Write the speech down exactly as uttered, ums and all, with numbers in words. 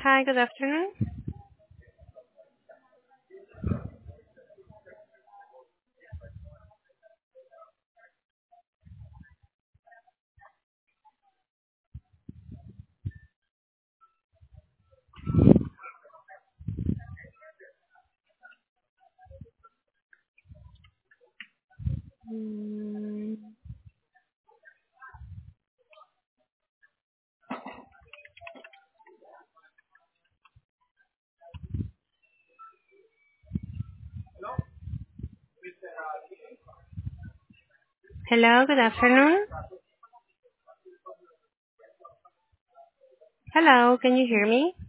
Hi, good afternoon. Mm, Hello, good afternoon. Hello, can you hear me?